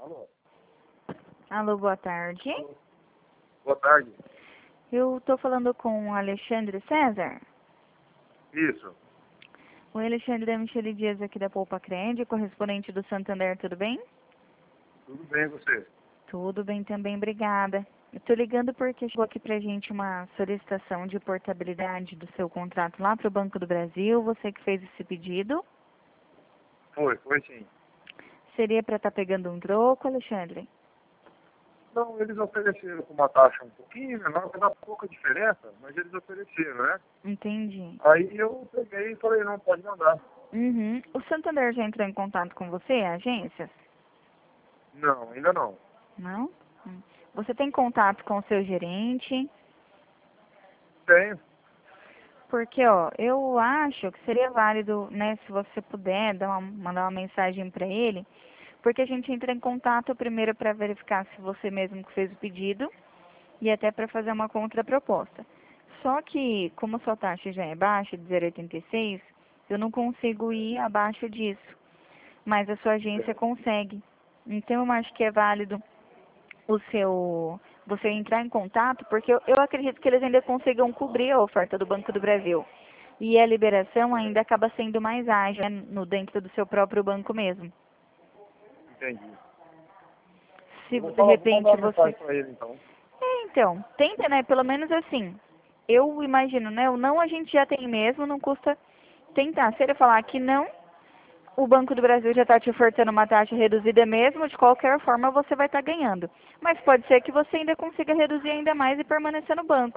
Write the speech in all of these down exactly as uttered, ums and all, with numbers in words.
Alô? Alô, boa tarde. Alô? Boa tarde. Eu estou falando com o Alexandre César. Isso. O Alexandre da Michele Dias aqui da Poupa Cred, correspondente do Santander, tudo bem? Tudo bem, você? Tudo bem também, obrigada. Eu estou ligando porque chegou aqui pra gente uma solicitação de portabilidade do seu contrato lá para o Banco do Brasil, você que fez esse pedido. Foi, foi sim. Seria para estar pegando um troco, Alexandre? Não, eles ofereceram com uma taxa um pouquinho menor, vai dar pouca diferença, mas eles ofereceram, né? Entendi. Aí eu peguei e falei, não, pode mandar. Uhum. O Santander já entrou em contato com você, a agência? Não, ainda não. Não? Hum. Você tem contato com o seu gerente? Tenho. Porque, ó, eu acho que seria válido, né, se você puder dar uma, mandar uma mensagem para ele, porque a gente entra em contato primeiro para verificar se você mesmo que fez o pedido e até para fazer uma contraproposta. Só que, como a sua taxa já é baixa, de zero vírgula oitenta e seis, eu não consigo ir abaixo disso, mas a sua agência consegue. Então, eu acho que é válido o seu você entrar em contato, porque eu, eu acredito que eles ainda consigam cobrir a oferta do Banco do Brasil. E a liberação ainda acaba sendo mais ágil, né, no dentro do seu próprio banco mesmo. Entendi. Se Eu vou, de falar, vou mandar repente uma mensagem você... para ele, então. É, então, tenta, né, pelo menos assim. Eu imagino, né, o não a gente já tem mesmo, não custa tentar. Se ele falar que não, o Banco do Brasil já está te ofertando uma taxa reduzida mesmo, de qualquer forma você vai estar ganhando. Mas pode ser que você ainda consiga reduzir ainda mais e permanecer no banco.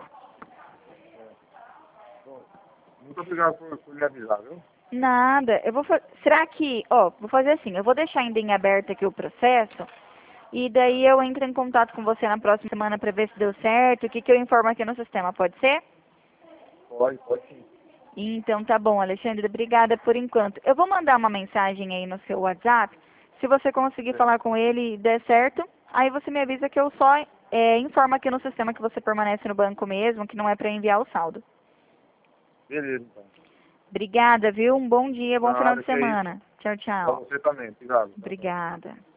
Muito obrigado por, por me avisar, viu? Nada. Eu vou fa... Será que, ó, vou fazer assim, eu vou deixar ainda em aberto aqui o processo e daí eu entro em contato com você na próxima semana para ver se deu certo, o que que eu informo aqui no sistema, pode ser? Pode, pode sim. Então tá bom, Alexandre, obrigada por enquanto. Eu vou mandar uma mensagem aí no seu WhatsApp, se você conseguir É. falar com ele e der certo, aí você me avisa que eu só é, informo aqui no sistema que você permanece no banco mesmo, que não é para enviar o saldo. Beleza, então. Obrigada, viu? Um bom dia, bom final Nada, de que é isso. semana. Tchau, Para tchau. você também. Obrigado. Tchau, tchau. Obrigada.